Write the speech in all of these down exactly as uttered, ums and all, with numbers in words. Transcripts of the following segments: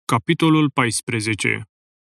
Capitolul paisprezece.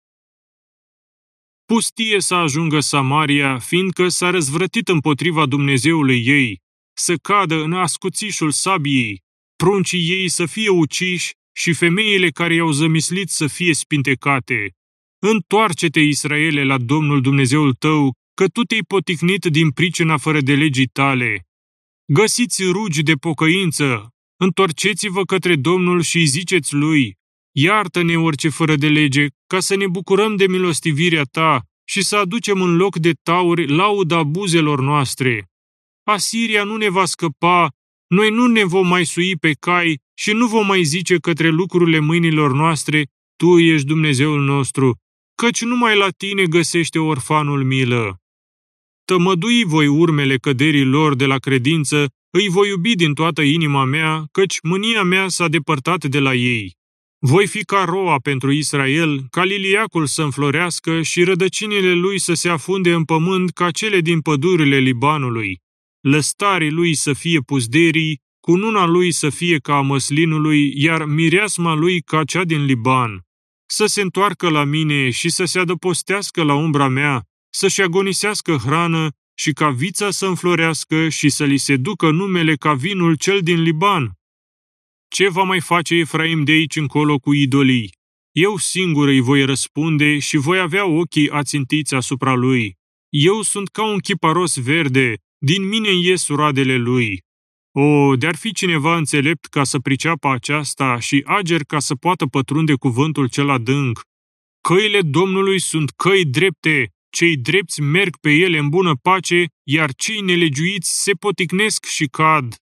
Pustie să ajungă Samaria, fiindcă s-a răzvrătit împotriva Dumnezeului ei, să cadă în ascuțișul sabiei, pruncii ei să fie uciși și femeile care i-au zămislit să fie spintecate. Întoarce-te, Israele, la Domnul Dumnezeul tău, că tu te-ai poticnit din pricina fără de legii tale. Găsiți rugi de pocăință, întorceți-vă către Domnul și îi ziceți lui: iartă-ne orice fără de lege, ca să ne bucurăm de milostivirea ta și să aducem în loc de tauri lauda buzelor noastre. Asiria nu ne va scăpa, noi nu ne vom mai sui pe cai și nu vom mai zice către lucrurile mâinilor noastre: tu ești Dumnezeul nostru, căci numai la tine găsește orfanul milă. Tămădui voi urmele căderii lor de la credință, îi voi iubi din toată inima mea, căci mânia mea s-a depărtat de la ei. Voi fi ca roa pentru Israel, ca liliacul să înflorească și rădăcinile lui să se afunde în pământ ca cele din pădurile Libanului. Lăstarii lui să fie pusderii, cununa lui să fie ca a măslinului, iar mireasma lui ca cea din Liban. Să se întoarcă la mine și să se adăpostească la umbra mea, să-și agonisească hrană și ca vița să înflorească și să li se ducă numele ca vinul cel din Liban. Ce va mai face Efraim de aici încolo cu idolii? Eu singur îi voi răspunde și voi avea ochii ațintiți asupra lui. Eu sunt ca un chiparos verde, din mine ies roadele lui. O, de-ar fi cineva înțelept ca să priceapă aceasta și ager ca să poată pătrunde cuvântul cel adânc. Căile Domnului sunt căi drepte, cei drepți merg pe ele în bună pace, iar cei nelegiuiți se poticnesc și cad.